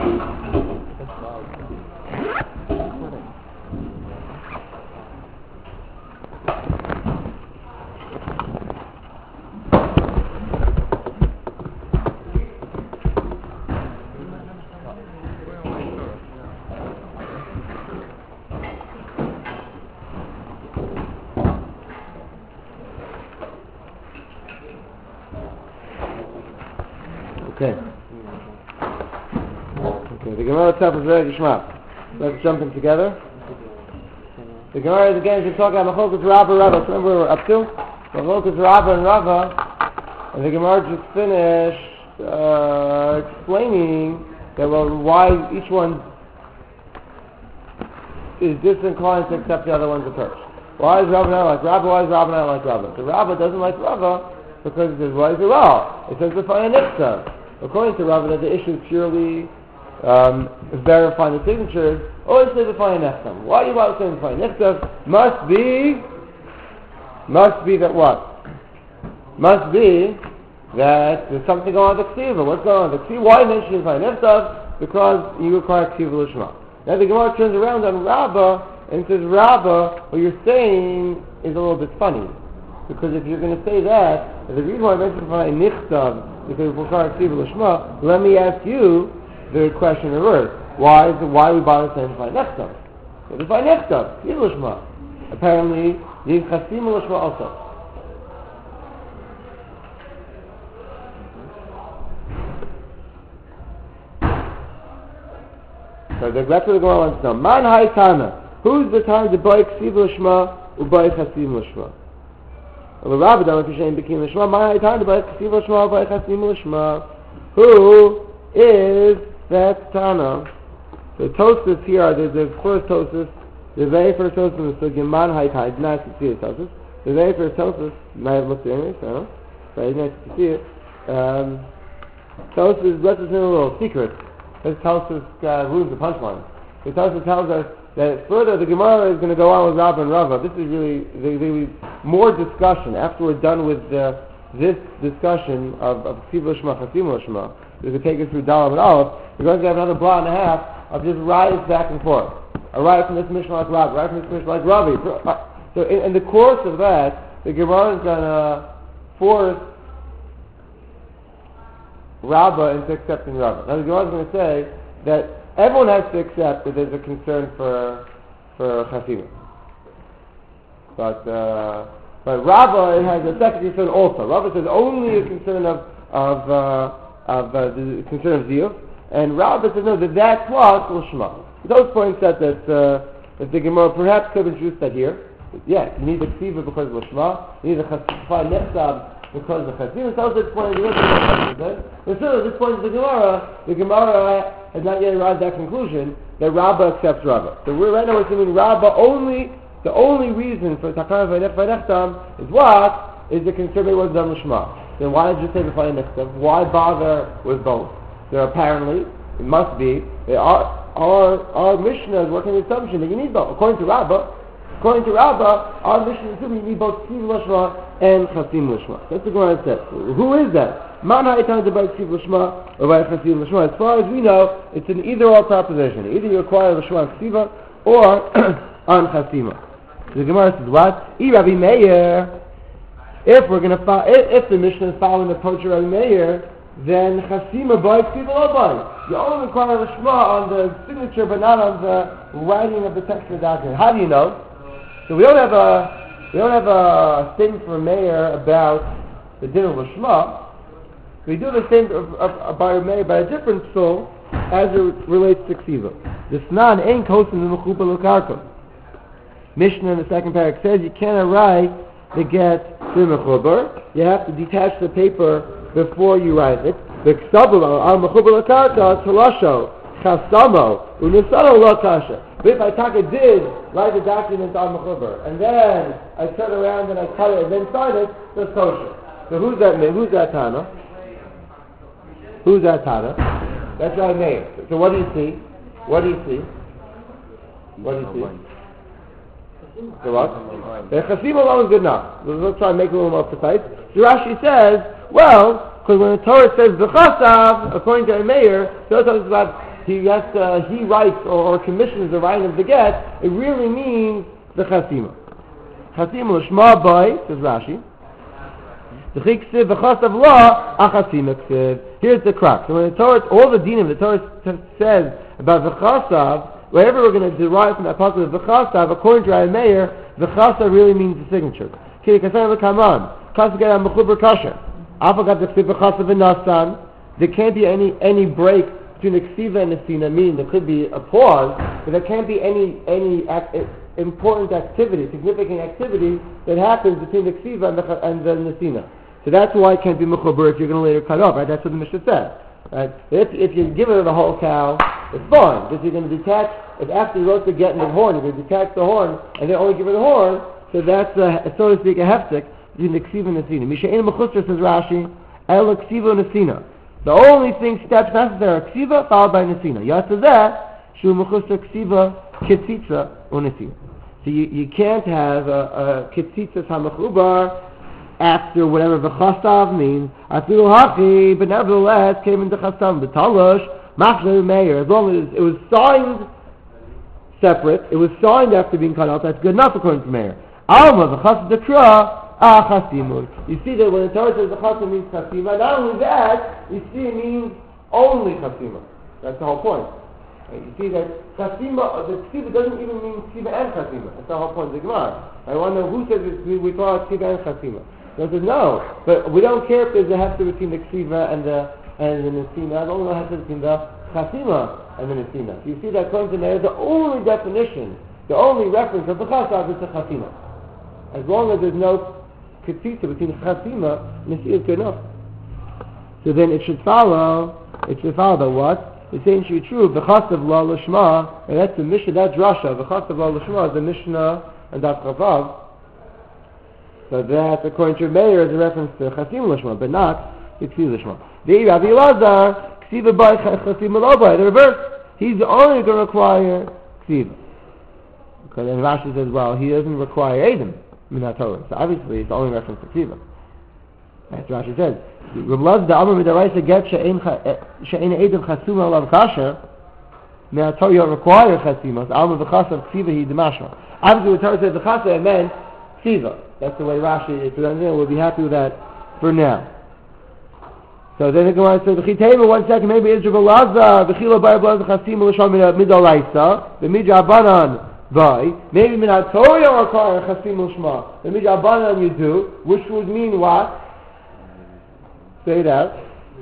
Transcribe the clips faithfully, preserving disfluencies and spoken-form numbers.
Okay. Okay, the Gemara itself is very geschmack. Let's jump in together. The Gemara is again, she's talking about Machokas Rabba Rabba. So remember we're up to Machokas Rabba and Rabba, and the Gemara just finished uh, explaining that well, why each one is disinclined to accept the other one's approach. Why is Rabba not like Rabba? Why is Rabba not like Rabba? So Rabba doesn't like Rabba because it says, why is it well? It says the fire nixta. According to Rabba, that the issue is purely um, verifying the signatures. Always say the fire nixta. Why are you about saying the fire nixta? Must be, must be that what? Must be that there's something going on with the ksiva. What's going on with the ksiva? Why mention the fire nixta? Because you require ksiva l'shma. Now the Gemara turns around on Rabba and says, Rabba, what you're saying is a little bit funny. Because if you're going to say that, the reason why I mentioned by nichtav, because it requires ksiva l'shma, let me ask you the question in reverse. Why is it, why we bother saying by nichtav? So by nichtav, ksiva l'shma. Apparently, you have chasim l'shma also. So that's what the Gemara wants to know. Man hai tana. Who's the time to buy ksiva l'shma or buy chasim l'shma? Well, Rabbi Dama Kishayin became l'shma. Man hai tana to buy ksiva l'shma or buy chasim l'shma. Who is that tana? The Tosfos here are the, the first Tosfos. The very first Tosfos is the man hai tana. It's nice to see it, Tosfos. The very first Tosfos, might have looked at it, so but it's nice to see it. Um, Tosfos lets us know a little secret. This Tosfos uh, ruins the punchline. The Tosfos tells us that further the Gemara is going to go on with Rabba and Rava. This is really, really more discussion. After we're done with uh, this discussion of of ksiva l'shma, chasim l'shma, we're going to take us through Dalam and Aleph. We're going to have another block and a half of just rides back and forth. A ride from this Mishnah like Rabba, a ride from this Mishnah like Rabbi. So in, in the course of that, the Gemara is going to force Rabba into accepting Rabba. Now the Gemara is going to say that everyone has to accept that there's a concern for for Chasima. But uh, but Rabba has a second concern also. Rabba says only a concern of of uh, of uh, the concern of Ziyuf, and Rabba says no, that that plus L'shma. Those points that that uh, that the Gemara perhaps could have introduced that here. Yeah, you need the Ksiva because of L'shma. You need the Chasifah Nechsab because of the Chasim. So at this point, but still, at this point in the Gemara, the Gemara has not yet arrived at that conclusion that Rabba accepts Rabba. So we're right now we're assuming Rabba only, the only reason for Takana V'nechtam is what? Is the concern it was done L'shma. Then why did you say the V'nechtam? Why bother with both? There apparently, it must be, our, our, our Mishnah is working the assumption that you need both. According to Rabba, according to Rabba, our Mishnah is assuming you need both Ksiv L'shma and Chasim L'shma. That's the Gemara says. Who is that? Man ha'itan to buy Ksiv L'shma or buy Chasim L'shma. As far as we know, it's an either-or proposition. Either you acquire L'shma on Ksiva or on Chasima. The Gemara says what? I Rabbi Meir. If we're going to fo- if, if the Mishnah is following the approach of Rabbi Meir, then Chasima buy Ksiva lo buy. You only acquire L'shma on the signature, but not on the writing of the text of the document. How do you know? So we don't have a we don't have a statement from a mayor about the din of L'shma. We do the same about a mayor by a different soul as it relates to Ksiva. The Snan ain't kosing the mechuba l'karka. Mishnah in the second paragraph says you cannot write the get to mechuber. You have to detach the paper before you write it. The ksabulo al mechuba l'karka talasho chasamo unisano lo kasha. But if I taka did write the document on mechuber and then I turn around and I cut it and then sign it, that's kosher. So who's that? Who's that Tana? Who's that Tana? That's our name. So what do you see? What do you see? What do you see? The what? The Chasim alone is good enough. Let's try and make it a little more precise. So Rashi says, well, because when the Torah says the Chasav, according to a mayor, the Torah talks about he has to, he writes or, or commissions the writing of the get, it really means the chasima. Chasima l'shma boy, says Rashi. The chiksiv v'chasav law achasima ksiv. Here's the crux. So when the Torah, all the dinim the Torah t- says about v'chasav, whatever we're going to derive from that passage of v'chasav, according to Rabbi Meir, v'chasav really means the signature. Kiri kasan v'kaman, kasav get on mechuber kasher. Afagat the ksiv v'chasav v'nasan. There can't be any any break between the ksiva and the sina, meaning there could be a pause, but there can't be any any act, important activity, significant activity that happens between the ksiva and the, and the nesina. So that's why it can't be mechuber if you're going to later cut off, right? That's what the Mishnah says, right? If if you give it the whole cow, it's fine, because you're going to detach. If after you wrote the get and the horn, you're going to detach the horn and then only give her the horn, so that's a, so to speak a hefsek between the ksiva and the nesina. Mishayin mechusar, says Rashi, el ksiva and nesina. The only thing steps necessary are ksiva followed by nesina. Yasazeh shu mechusar ksiva ketzitza or nesina. So you, you can't have a, a ketzitzas hamachubar after whatever v'chasav means. Afilu hachi, but nevertheless came into chasam b'talosh machzor meir. As long as it was signed separate, it was signed after being cut off. That's good enough according to Meir. Alma v'chasav dekra ah chasimur. You see that when the Torah says v'chasav means chasima, not only that, you see it means only chasima. That's the whole point. Right, you see that chasima, the ksiva doesn't even mean ksiva and chasima. That's the whole point of the Gemara. I wonder who says it, we, we call it ksiva and chasima. So says no, but we don't care if there's a hefter between the ksiva and the and the nesina. The only hefter between the chasima and the nesina. So you see that according to Meir, the only definition, the only reference of the chasav is the chasima. As long as there's no ketzitza between the chasima, nesina is good enough. So then it should follow. It should follow that what? The same should be true. V'chasav la l'shma, and that's the Mishnah. That's Rasha. V'chasav la l'shma is the Mishnah and that's Chavav. So that, according to Meir, is a reference to chasim l'shma, but not to ksiv l'shma. The Rabbi Elazar, ksiv by chasim l'obay. The reverse. He's only going to require ksiv. Okay, then Rashi says, well, he doesn't require Edom min Torah. So obviously, it's the only reference to ksiv. That's what Rashi says. Rav Elazar, the Amar Midaraisa get she'ein Edom chasuma alav kasher. Min Torah you don't require chasima. So Amar v'chasav ksiva he demashma. Obviously, when Torah says the chasa, it meant ksiva. That's the way Rashi is presenting it. We'll be happy with that for now. So then the Gemara says, "V'chiteva." One second, maybe it's Rav Elazar. V'chila bar Elazar chasima l'sham midaraisa. The midrabanan by maybe min Torah you require chasima l'shma. The midrabanan you do, which would mean what? Say it out.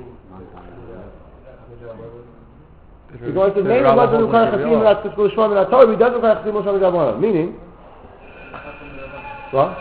The Gemara says, maybe it doesn't require chasima l'shma min Torah. He doesn't require chasima l'shma midrabanan. Meaning. What?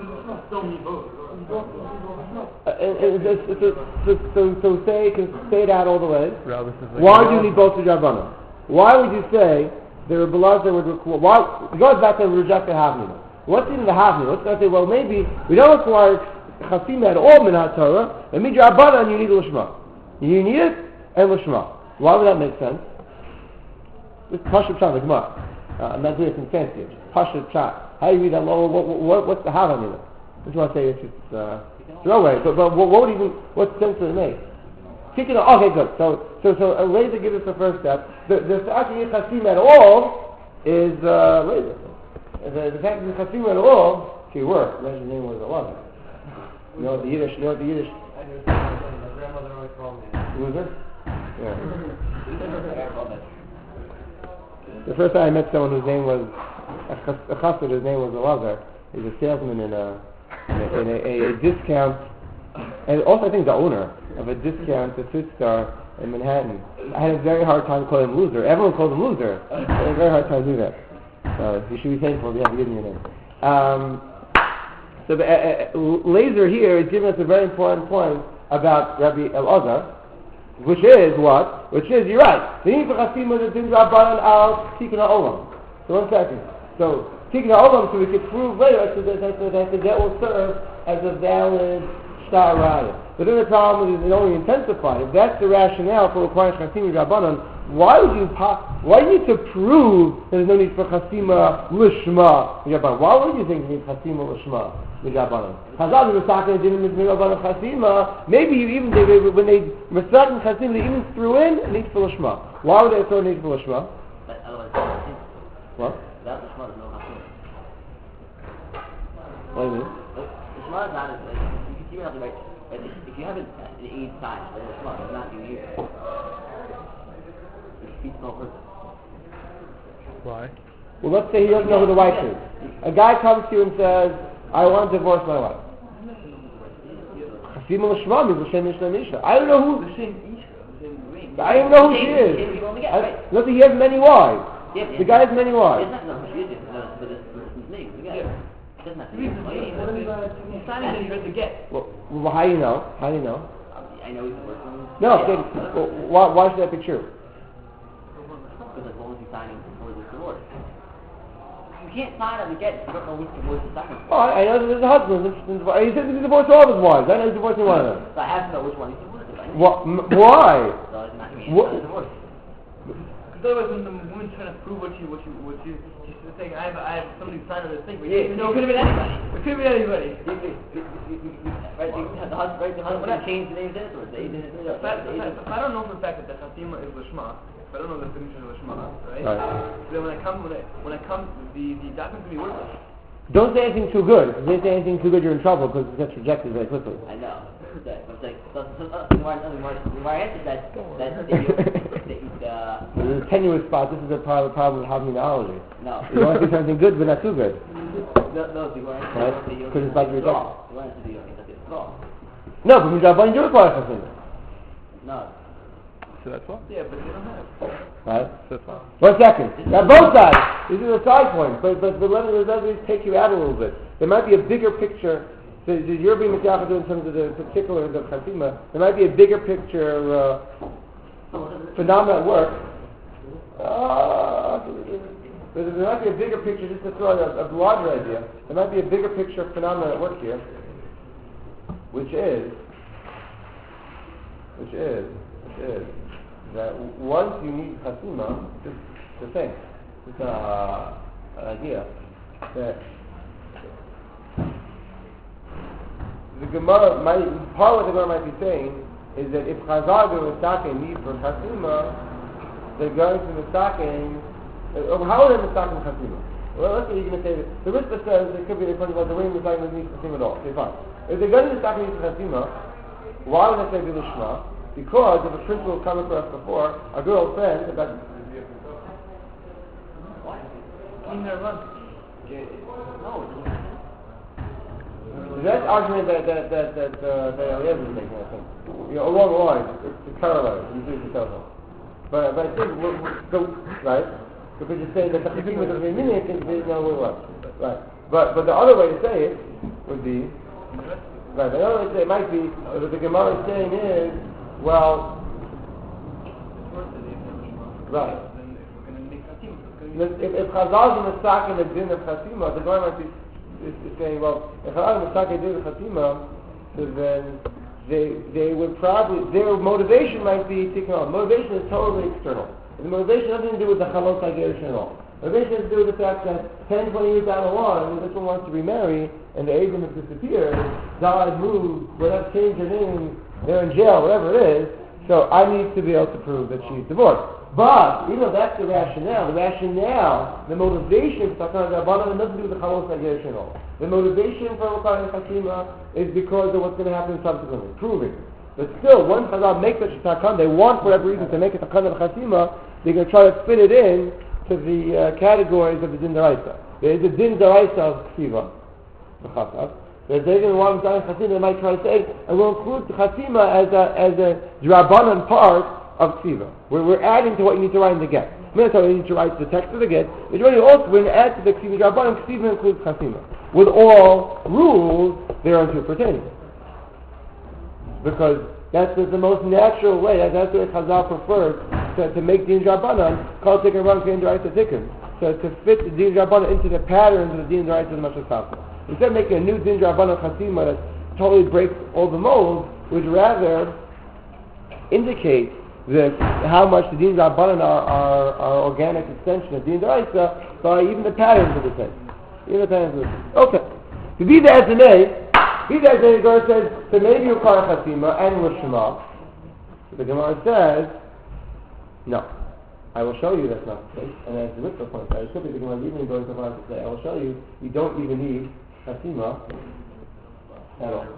Uh, it, it, it, it, so, so, so say, say it out all the way. Why do you need both the Rabbanan? Why would you say the Rebbe Elazar would require? Why? It goes back to reject the Havnina. What's in the Havnina? Let's go say, well, maybe we don't require Chasim at all Minat Torah, and Midra Rabbanan you need Lishma. You need it and Lishma. Why would that make sense? It's Pashup Pshat, the Gemara. Uh, I'm not doing it in fancy. It's Pashup Pshat. How do you read that? What, what, what, what's the Havnina? I just want to say it's just uh, throw away. But, but what, what would even what sense does it make? Kicking it. Okay, good. So so so a laser gives us the first step. The the fact that chasim at all is uh, laser. The, the fact that chasim at all she worked. Imagine name was Elazar. You know the Yiddish. You know the Yiddish. My grandmother always called me. Loser. Yeah. The first time I met someone whose name was a chassid, his name was Elazar. He's a salesman in a in a, in a, a, a discount, and also I think the owner of a discount at Fifth Star in Manhattan. I had a very hard time calling him loser. Everyone called him loser. I had a very hard time doing that. So you should be thankful if you have a good name. Um, so the uh, uh, laser here is giving us a very important point about Rabbi Elazar, which is what? Which is, you're right. The need for Chasim is the things Rabbanan al Tikkun Ha'olam. So one second. So Tikkun Ha'olam, so we could prove later so that, that, that, that, that will serve as a valid Shtar Raya. But then the problem is it only intensified. If that's the rationale for requiring Chasim Rabbanan, why would you po- why do you need to prove that there's no need for chasima lishma midrabanan? Why would you think you need chasima lishma midrabanan? Chazal was talking to midrabanan chasima. Maybe you even they, they, when they recited chasima, they even threw in a need for lishma. Why would they throw a need for lishma? But otherwise, What? without the shema, there's no chasima. What do you mean? The shema is not as like you can have the right. Like, if you have an Eid sign, but the shema is not doing either. It defeats no purpose. Why? Well, let's say he doesn't know who the wife is. A guy comes to you and says, I want to divorce my wife. Chasima l'shma means l'shem yishna misha. I don't know who. I don't even know who she is. I- Let's say he has many wives. The guy has many wives. It's not no, she is no, but this person's name. The guy. It doesn't have to be. He's signing that you heard the get. Well, well, how do you know? How do you know? I know he's working. No, then, well, why, why should that be true? Because as long as he's signing for this divorce. You can't sign on the get if you don't know which divorce he's signing for. Oh, I, I know that there's a husband. He says he's divorced all of his wives. I know he's divorcing one of them. So I have to know which one he's divorced with. What, m- why? So it's not me. What- It's not a divorce. Because otherwise, when the woman's trying to prove what she, what she, what she, she's saying, I have, I have somebody sign on this thing, but Yeah, you it know, could have been anybody. it could be anybody. You- you- you- you- you- you- Right, you have the husband, right, the husband can change the names afterwards. They did it. If I, if, I, if I don't know for a fact that the chasima is lishma, if I don't know the signature of lishma, right? Right. Then when I come, when I, when I come, the the document's gonna be worthless. Don't say anything too good. If you say anything too good, you're in trouble because it gets rejected very quickly. I know. That, but like, so, so, uh, the more, the more, the more I answered that, that, that you, that, uh, There's a tenuous spot. This is a problem, problem with terminology. no. You want to do something good, but not too good. No, no, the more I Right? answered that you don't Because it's think like that's rejected. wrong. The more I answered that you don't think that's it at all. No, but midrabanan you require chasima. No. So that's why. Yeah, but they don't have. Right? So that's why. One second. Now both sides. This is a side point, but but, but let, me, let me take you out a little bit. There might be a bigger picture. So, so you're being mitzvah in terms of the particulars of chasima. There might be a bigger picture uh, phenomenon at work. Uh, there, there might be a bigger picture, just to throw out a, a broader idea. There might be a bigger picture phenomenon at work here, which is, which is, which is that once you need chasima, just the thing, just uh, an idea that the Gemara might, part of what the Gemara might be saying is that if Chazal go mistaken need for chasima, they're going to mistaken. Uh, how are they mistaken chasima? Well, let's say you're going to say that the Ritva says it could be the point about the way mistaken needs chasima at all. Okay, fine. If they're going to mistaken need for chasima, why would they say do the Shema? Because of a principle come across before, a girl friend about. Why? Clean their run. No, it's not. That argument that that that that uh, that Eliezer is making, I think, you know, along the lines, it's to parallel, usually to telephone. But but I think we're, we're, so right, because you're saying that the chasima doesn't mean anything, they know what it was. Right. But but the other way to say it would be, right. The other way to say it might be that what the Gemara is saying is, well, It's worth it if it's lishma. right. Then if we're gonna make chasima, it's gonna be. If, if Chazal is mistaken the din of chasima, the Gemara might be is, is saying, well, if Chazal is mistaken the din of chasima, so then they they would probably their motivation might be taken on. Motivation is totally external. The motivation has nothing to do with the chalos hagerishin at all. Motivation has to do with the fact that ten, twenty years down the line, this one wants to remarry, and the Abram has disappeared, died, moved, whatever, changed her name, they're in jail, whatever it is. So I need to be able to prove that she's divorced. But, even though that's the rationale, the rationale, the motivation for Takana Rabbanan has nothing to do with the Chalos Hagerishin at all. The motivation for requiring Chasima is because of what's going to happen subsequently, proving. But still, once Chazal makes such a Takan, they want for whatever reason to make a Takan of Chasima, they're going to try to fit it in to the uh, categories of the Din Daraisa. There is a Din Daraisa of Ksiva, the Chasav. There's even one time Chasima they might try to say, and we'll include Chasima as a as a Drabanan part of Ksiva. We're, we're adding to what you need to write in the get. I'm going to tell you, you need to write the text of the get, but you're also going to add to the Ksiva Drabanan, Ksiva includes Chasima. With all rules thereunto pertaining. Because that's the, the most natural way, that's, that's what Chazal prefers, to, to make Din Drabanan, called Tikkun Rabbanan, Din Daraisa Tikkun. So to fit the Din Drabanan into the patterns of the Din Daraisa as much as possible. Instead of making a new Din Drabanan Chasima that totally breaks all the molds, would rather indicate the how much the Din Rabbanan are, are, are organic extension of Din D'Oraisa, by even the patterns of the same. Even the patterns of the same. Okay. To be there as an A, be there as an A, the Gemara says, so maybe you call Chasima and Lishma. The Gemara says, no. I will show you that's not the case. And as the Ritva points out, it could be the Gemara even going so far as to say, I will show you, you don't even need Chasima at all.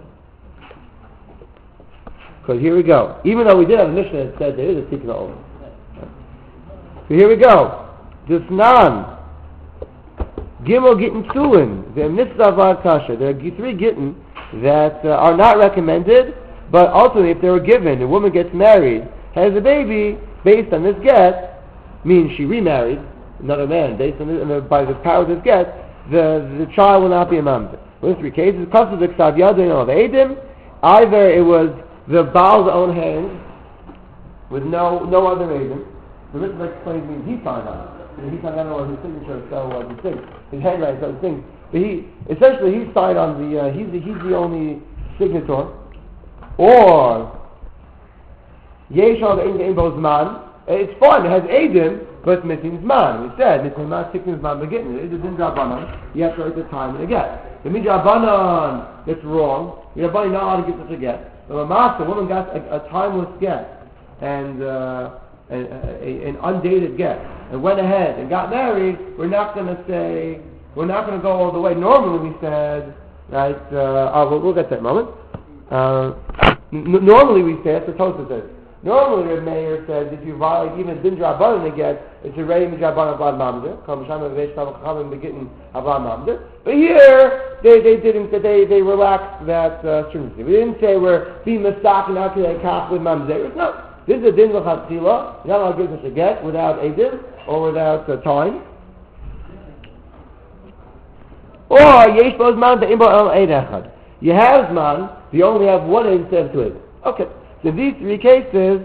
Because here we go. Even though we did have a Mishnah that said there is a Tikkun Olam. So here we go. This Nan, Gimel Gittin Tzulin, the Mitzvah Avad Kasha. There are three Gittin that uh, are not recommended, but ultimately if they were given, a woman gets married, has a baby, based on this get, means she remarried another man, based on this, and by the power of this get, the, the child will not be a mamzer. In three cases, because of the Ksav Yadin of Eidim, either it was the Baal's own hand, with no no other Eidim. The Ritva explains means he signed on it. He signed on it, or his signature, so was his thing. His handwriting, so his thing. But he, essentially, he signed on the, uh, he's, the, he's the only signator. Or, Yesh al Ein Bo Zman, it's fine, it has Eidim, but it's missing Zman. We said, missing Zman, sixteen Zman, beginning. It's a Din Rabbanan, you have to write the time and the get. The Midrabanan, that's wrong. The Rabbanan not allowed to give such a get. But a master, woman got a, a timeless get, and uh, an, a, an undated get, and went ahead and got married, we're not going to say, we're not going to go all the way. Normally we said, right, uh, oh, we'll, we'll get to that in a moment. Uh, n- normally we say, that's what Tosfos says. Normally the mayor says, if you violate even Din Rabbanan again, it's a Rei Midrabanan Avad Mamzer. But here, they, they didn't, they, they relaxed that uh, stringency. We didn't say we're being misak and not going to kach with Mamzer. No. This is a Din L'Chatzila. You're not allowed to give such a get without a Din or without uh, time. Or, Yesh Bo Zman Ve'im Bo El Eid Echad. You have Zman, you only have one Eid instead of two Eid. Okay. So these three cases,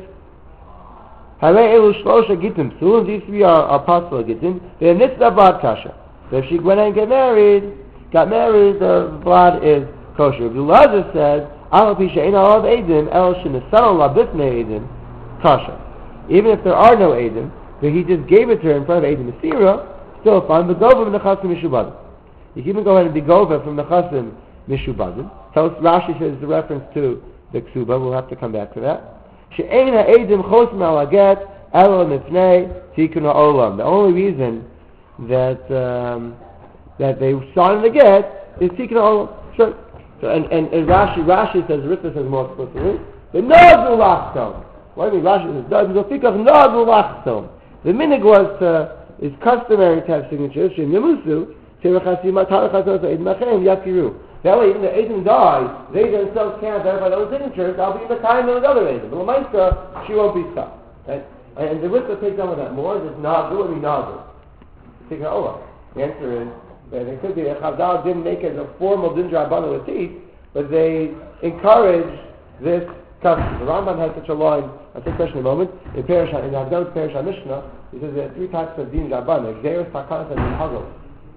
Harei Elu Shlosha Gittim Psul, these three are, are possible Gittim. They're Nitzvah Blood Kasha. So if she went and get married, got married, the blood is kosher. Rabbi Elazar said, Al Pi She'ein Alav Eidim, El Shenesal Labifnei Eidim, Kasha. Even if there are no Eidim, but he just gave it to her in front of Eidim Asira, still fine. But Gova from the Chasim Mishubadim. You can even go ahead and be Gova from the Chasim Mishubadim. So Rashi says the reference to the Ksuba, we'll have to come back to that. She'ein ha'edim chosim al haget elo mifnei tikkun ha'olam. The only reason that um, that they sign the get is tikkun ha'olam. Sure. So and, and, and Rashi Rashi says, Ritva says more explicitly, the nadu lachtom. What do you mean? Rashi says, nadu lachtom. The minig was uh, is customary to have signatures. Shem yamusu tirachasima tarachasima eid machem yakiru. That way, even the Eidim die, they themselves can't verify their own signatures. I'll be in the time of another Eidim. But Lamaisa, she won't be stuck. Right? And the Ritva takes on with that more. There's not, it would be Nazir. Take an Ola. The answer is that it could be that Chazal didn't make it a formal Din Rabbanan with teeth, but they encourage this custom. The Rambam has such a line. I'll take a question in a moment. In Perish, in Hagdamah Perish HaMishnah, he says there are three types of Din Rabbanan: Xeris, Takanas, and Hagel.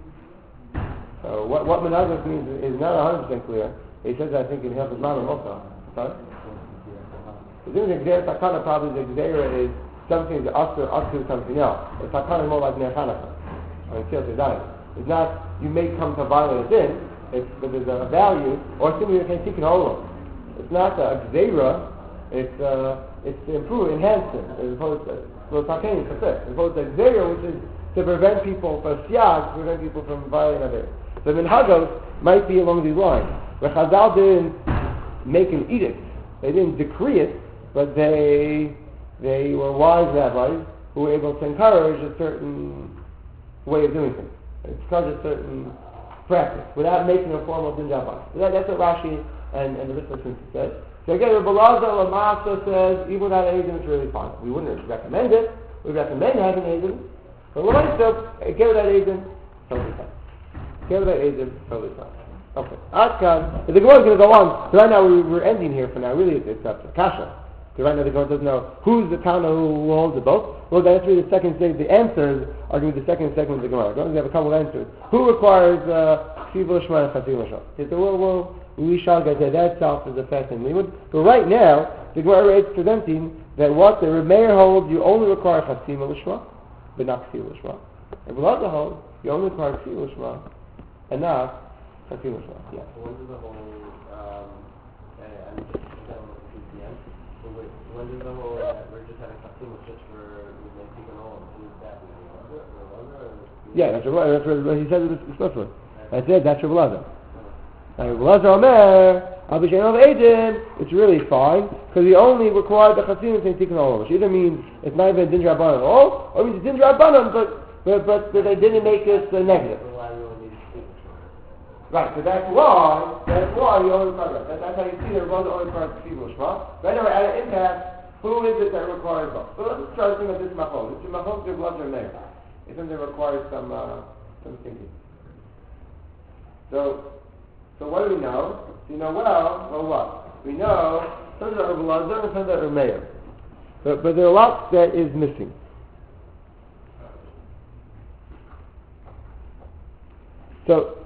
So what what Menazes means is not one hundred percent clear. He says, I think, in Hilchos Mammon also. Sorry? The thing is, Xer Takana probably, the Xer is something that us us do something else. The Takana is more like Ner Chanukah. Or Tzil Tedayim. It's not, you may come to violate a sin, it's, but there's a value, or simply you can seek an olam. It's not a Xera, it's, uh, it's to improve, enhance it, as opposed to, well, Takani is as opposed to Xera, which is to prevent people, for Siyag, to prevent people from violating a Xer. The minhagos might be along these lines. Where Chazal didn't make an edict, they didn't decree it, but they they were wise rabbis who were able to encourage a certain way of doing things, encourage a certain practice without making a formal din rabban. So that, that's what Rashi and, and the Ritva said. So again, Rabbi Elazar Lamasa says even without Eidim it's really fine. We wouldn't recommend it. We recommend having Eidim, but what I said, again without Eidim, totally fine. Get that Eidim, totally fine. Okay. Atkan. The Gemara is going to go on. So right now we, we're ending here for now. Really, it's up to Kasha. So right now the Gemara doesn't know who's the Tana who holds the both. Well, that's really the second segment. The answers are going to be the second segment of the Gemara. We have a couple of answers. Who requires Ksiva Shema and Chatzil Mashal? So well, well, we shall get there. That itself is a fascinating limud. But right now, the Gemara is presenting that what the Remeir holds, you only require Chasima Lishma, but not Ksila Lishma. And Belazar holds, you only require Ksila Lishma, and not Chasima Lishma. Yeah. When does the whole, um, uh, I'm just done with the P C M, so wait, when does the whole, uh, we're just having Chasima just for, we're taking all, who's that? Belazar or Belazar or? Yeah, that's what, that's what he said it explicitly. I said that's your Belazar. Now, Belazar Omer, Abishain of Eidim, it's really fine, because he only required the Chasim and taken all over. Which either means it's not even a Din Rabbanan at all, or it means it's Din Rabbanan, but, but, but, but they didn't make it uh, negative. Right, so that's why, that's why you only require that. That's how you see that Rabbanan only requires the Tzibur Shema. Right now, we're at an impasse, who is it that requires both? So let's try to think of this Machol. This is Machol to Belazar Omer. It's something that requires some, uh, some thinking. So, So what do we know? So you know well, well what? We know some that are Belazar and some that are Meir. But, but there are lots that is missing. So,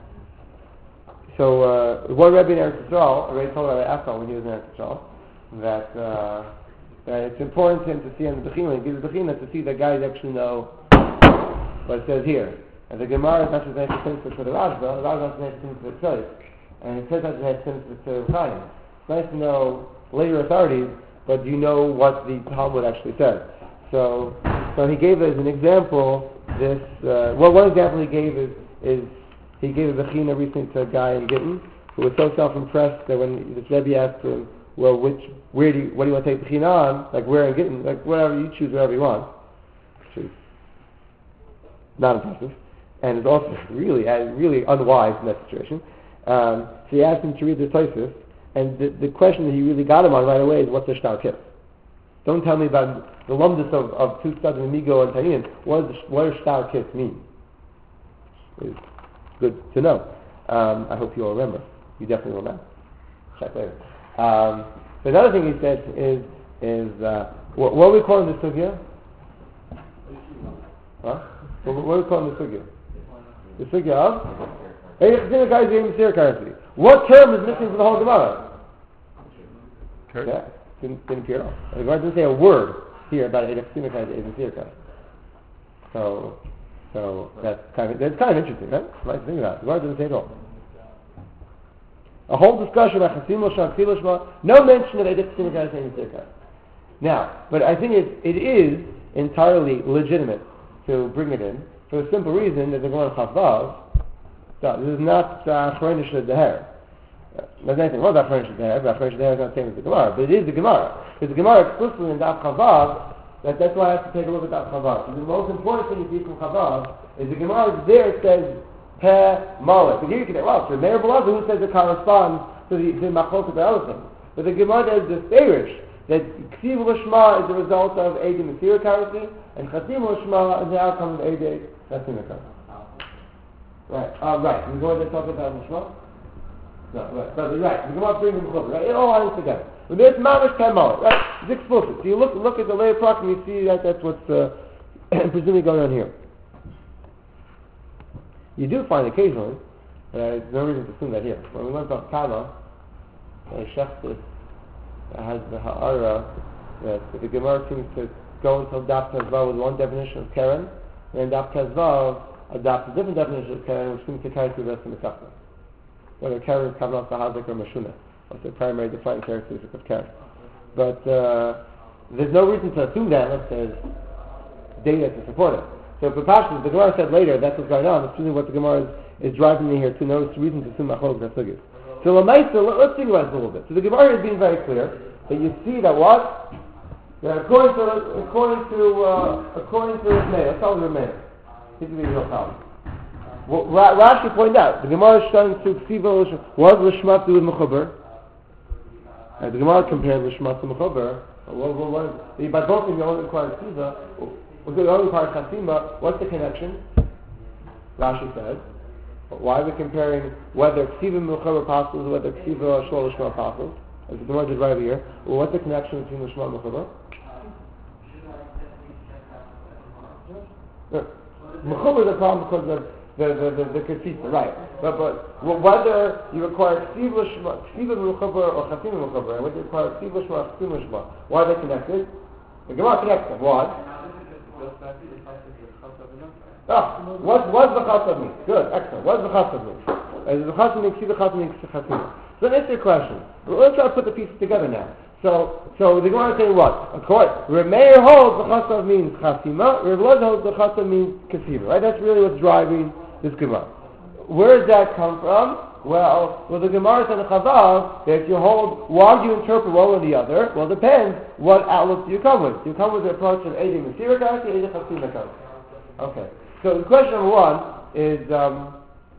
so uh, one Rebbe in Eretz Yisrael already told Rabbi Afal when he was in Eretz Yisrael that, uh, that it's important to him to see on the Bechina, he gives the Bechina to see that guys actually know what it says here. And the Gemara is not just necessary for the Rashba, the Rashba is necessary for the Tzorich. And it says that it has sense for the Chaim. It's nice to know later authorities, but you know what the Talmud actually says. So, so he gave as an example this. Uh, well, one example he gave is, is he gave a bechina recently to a guy in Gittin who was so self-impressed that when the Rebbe asked him, "Well, which, where do you, what do you want to take bechina on? Like where in Gittin? Like whatever you choose, whatever you want." Which is not impressive, and it's also really, uh, really unwise in that situation. Um, so he asked him to read the Tosfos, and the, the question that he really got him on right away is, what's a shtar kit? Don't tell me about the lumdus of, of two studs and Migo and Tayin. What does what does shtar kit mean? It's good to know. Um, I hope you all remember. You definitely will now. Check later. Um, but another thing he said is, is uh, what, what are we calling the sugya? Huh? What, what are we calling the sugya? The sugya of? What term is missing from the whole Gemara? Kurt? Yeah, didn't, didn't appear at all. The Gemara didn't say a word here about Eidach Sinakais and Sirkai. So, so that's kind of that's kind of interesting, right? It's nice to think about. The Gemara didn't say it all. A whole discussion about Chasim Lashma, Ksila Lashma, no mention of Eidach Sinakais and Sirkai. Now, but I think it, it is entirely legitimate to bring it in for the simple reason that the Gemara Chavav. So this is not Achronish uh, Deher. There's anything wrong with Achronish Deher, but Achronish Deher is not the same as the Gemara. But it is the Gemara. Because the Gemara explicitly in Daf Chavav, that, that's why I have to take a look at Daf Chavav. So the most important thing you see from Chavav is the Gemara is there, it says, Peh Malek. So here you can say, well, so Meir Belazar, who says it corresponds to the, the Machlok of the other thing. But the Gemara does the Feirish, that Ksiv Lashma is the result of Eidim and Sirah currency, and Chasim Lashma is the outcome of Eidim and Sirah currency. Right, uh, right. We're going to talk about Mishma? No, right. But right, we're going to bring them closer, right? It all hangs together. But there's Mamish Kamal, right? It's explicit. So you look look at the layer proc and you see that that's what's uh, presumably going on here. You do find occasionally, uh, there's no reason to assume that here. When we went about Kala, uh, Shechtis has the Ha'ara that the Gemara seems to go until Daf Tezvav with one definition of Karen, and Daf Tezvav adopt a different definition of Karen, which seems to carry through the rest of the Masechta. Whether Karen is Kavanah Sahazik or Mashuna, that's the primary defining characteristic of Karen. But uh, there's no reason to assume that unless there's data to support it. So Papashas, the Gemara said later, that's what's going on. That's really what the Gemara is, is driving me here to know it's reason to assume Machlok Zasugis. So Lamaisa, let's think about this a little bit. So the Gemara is being very clear that you see that what? That according to, according to, uh, according to Rishmei, let's call it Rishmei. This is a real problem. Well, Rashi pointed out the Gemara is starting to Ksiva. What does Lishma do with Mechuber? Uh, the Gemara compared Lishma to Mechuber. What, what, what, by both of them, you only require Ksiva. You only require Chasimba. What's the connection? Rashi says. Why are we comparing whether Ksiva and Mechuber apostles or whether Ksiva or Shol Lishma apostles? As the Gemara did right over here. Well, what's the connection between Lishma and Mechuber? Uh, Mechuber is a problem because of the the the, the Kesita, right? But but well, whether you require Ksiv L'Shma, Ksiv L'Mechubar or Chasim L'Mechubar, and whether you require Ksiv L'Shma or Chasim L'Shma, why are they connected? The Gemara connects them. Why? Oh, what what's the Chasav mean? Good, excellent. What's the Chasav mean? Uh, the Chasav means Ksiv, the Chasav means Chasim. So let's answer your question. Let's try to put the pieces together now. So, so the Gemara is saying what? Of course, Reb Meir holds the Chasav means Chasima, Reb Elazar holds the Chasav means Kesiva, right? That's really what's driving this Gemara. Where does that come from? Well, well, the Gemara said in Chazal that if you hold, why do you interpret one or the other? Well, it depends what outlook do you come with. Do you come with the approach of Eidei Mesira Karsi, Eidei Chasima Karsi? Okay. So the question number one is, um,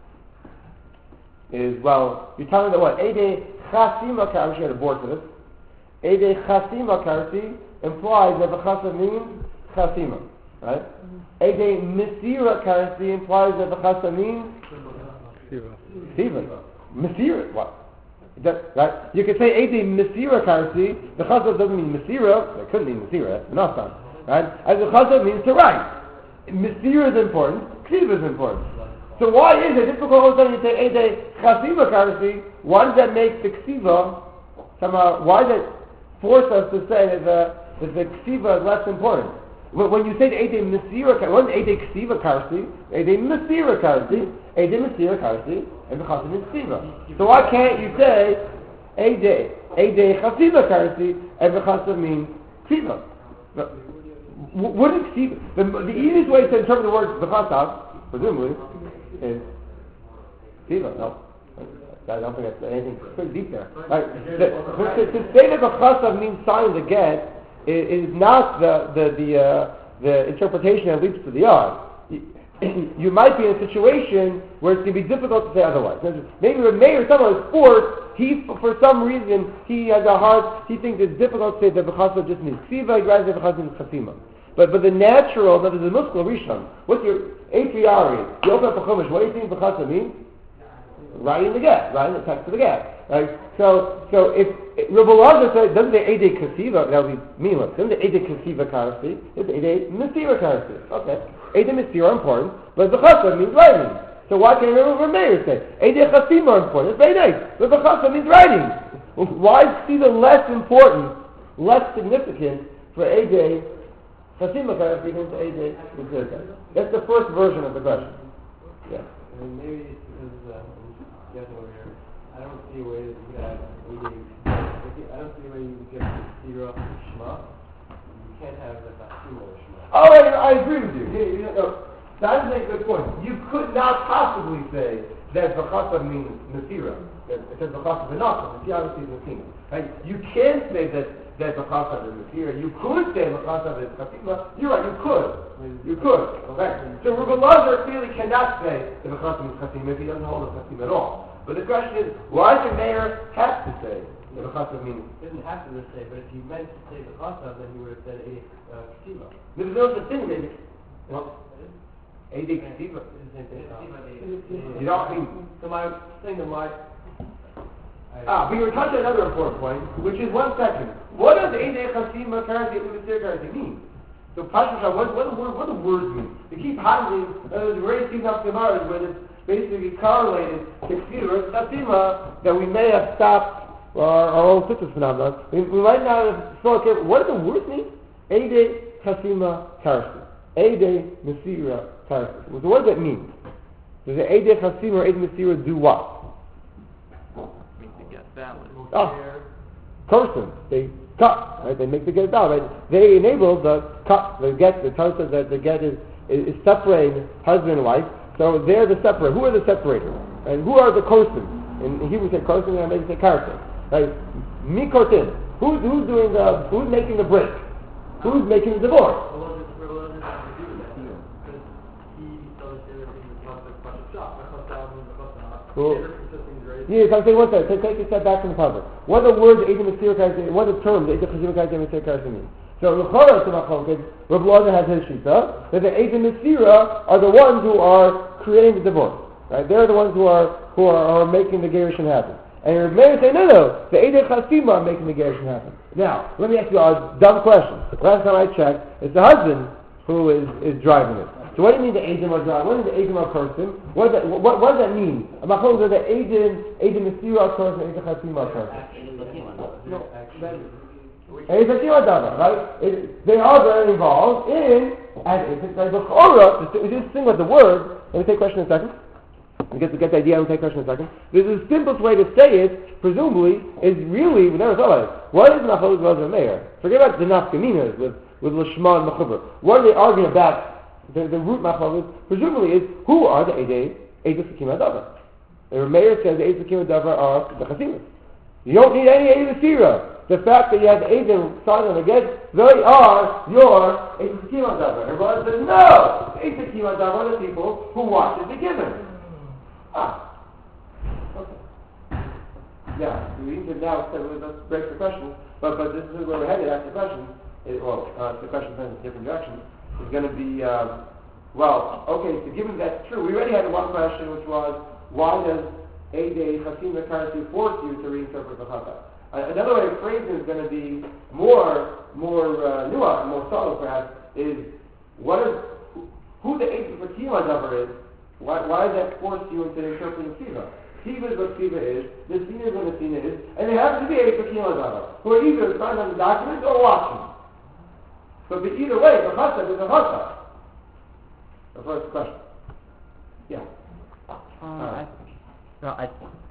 is well, you're telling me that what? Eidei Chasima Karsi, you had a board for this. Eidei Chasima Karsi implies that the Chasav means Chasima, right? Eidei Mesira Karsi implies that the Chasav means Siva. Mesira, what? That, right? You could say Eidei Mesira Karsi, the Chasav doesn't mean Mesira, it couldn't mean Mesira, that's enough time, right? As the Chasav means to write. Mesira is important, Siva is important. So why is it difficult all of a sudden you say Eidei Chasima Karsi, why does that make the Ksiva somehow, why does it force us to say that the, that the Ksiva is less important? When you say the Eidei Mesira Karsi, it wasn't Eidei Ksiva Karsi, Eidei Mesira Karsi, Eidei Mesira Karsi, and the Chasav means Ksiva. So why can't you say Eidei Eidei Chasima Karsi, and the Chasav means Ksiva? Wouldn't Ksiva, the, the easiest way to interpret the word the Chasav, presumably, is Ksiva, no? I don't think that's anything pretty deep there. Right? The, to, to say that the Chasav means signing the get is, is not the the the, uh, the interpretation that leads to the eye. You, you might be in a situation where it's going to be difficult to say otherwise. Maybe Reb Meir or someone is forced, he, for some reason, he has a hard, he thinks it's difficult to say that the Chasav just means Ksiva, he'd rather say the Chasav means Chasima. But but the natural, that is the Muskal Rishon, what's your a priori? You open up the Chumash, what do you think the Chasav means? Writing the get, writing the text of the get. Right? So so if Reb Elazar says, doesn't say Eidei Kesiva, that would be meaningless. Doesn't say Eidei Kesiva Karsi, it's Eidei Mesira Karsi. Okay. Eidei Mesira important, but the Chasav means writing. So why can't Reb Meir say Eidei Chasima important? It's Eidei, but the Chasav means writing. Why is Kesiva less important, less significant for Eidei Chasima Karsi than to Eidei Mesira Karsi? That's the first version of the question. Yeah. I mean, maybe it's because um, the other over here. I don't see a way that you could have Eidei. I don't see a way you could get Mesira Shema. You can't have the Chasima Shema. Oh, I, I agree with you. you, you know, that is a good point. You could not possibly say that the Chasav means Mesira. It says the Chasav is not, but the obviously is Mesira. Right? You can't say that that the Chasav is Mesira. You could say the Chasav is Chasima. You're right. You could. You could. Right? So Reb Elazar clearly cannot say that the Chasav is Chasima if he doesn't hold a Chasima at all. But the question is, why does the Meir have to say that the Chasav means? He didn't have to say, but if he meant to say the Chasav, then he would have said Eidei Kesiva. There's no such thing, maybe. Well, Eidei Kesiva. You don't mean. So my thing to my. Ah, but you were touching another important point, which is one second. What does Eidei Chasima Karsi and Mesira Karsi mean? So, Pasha, what, what, what, what do words mean? They keep highlighting, uh, the very few Gemaras where it's basically correlated to Ksiva, Chasima, that we may have stopped our, our own citrus phenomenon. We, we might not have thought, okay, what do the words mean? Eidei Chasima Karsi. Eidei Mesira Karsi. So what does that mean? Does the Eidei Chasima or Eidei Mesira do what? Valid. Oh, person. They cut, right? They make the get valid. Right? They enable the cut, the get. The Torah says that the get is, is, is separating husband and wife. So they're the separator. Who are the separators? And who are the kosim? In Hebrew, say kosim, and maybe say karsin. Right? Mi kosim. Who's who's doing the? Who's making the break? Who's making the divorce? Well, yes, I'm saying one second. Take, take a step back from the puzzle. What are the words Eidei Mesira Karsi? What are the terms Eidei Chasima Karsi and Mesira Karsi mean? So L'chora to Machlokes, Reb Elazar has his shita that the Eidei Mesira are the ones who are creating the divorce. Right? They're the ones who are who are, are making the gerushin happen. And Reb Meir say no, no, the Eidei Chasima are making the gerushin happen. Now, let me ask you a dumb question. Last time I checked, if the husband who is, is driving it. So what do you mean the Eidim are driving? What is the Eidim are person? What does that, what, what does that mean? A Machlokes are the Eidim, Eidim Mesira are person, Eidim Chasim are person. No, Eidim Chasim are Dava, right? It, they are very involved in, and it's like B'chora, we do this thing with the word. Let me take a question in a second. We get to get the idea, we'll take a question in a second. This is the simplest way to say it, presumably, is really, we never thought about it. What is Machlokes Rav Meir? Forget about the Nafkaminas with, with Lishma and Mechuber. What are they arguing about? The, the root Machlokes, presumably, is who are the Eidei, Eidei Sakim HaDavar? The Rav Meir says the Eidei Sakim HaDavar are the Chasimas. You don't need any Eidei Sira. The fact that you have the Eidei signed on the get, they are your Eidei Sakim HaDavar. Everyone says, no! Eidei Sakim HaDavar are the people who watch it be given. Ah. Okay. Yeah, we need to now, so let's break the question, but, but this is where we're headed after the question. It, well, uh, the question is in a different direction. It's going to be, um, well, okay, so given that's true, we already had one question, which was, why does Eidei Chasim HaKarsi force you to reinterpret the Chata? Uh, another way of phrasing is going to be more, more uh, nuanced, more subtle perhaps, is what is, who, who the Eidei Chasim HaDavar is. Why, why does that force you into interpreting Siva? Siva is what Siva is, the Sina is what the Sina is, and they have to be Eidei Chasim HaDavar, who are either signed on the document or watching. But either way, the chassid is a chassid. The first question. Yeah. Um, right. I, no, I,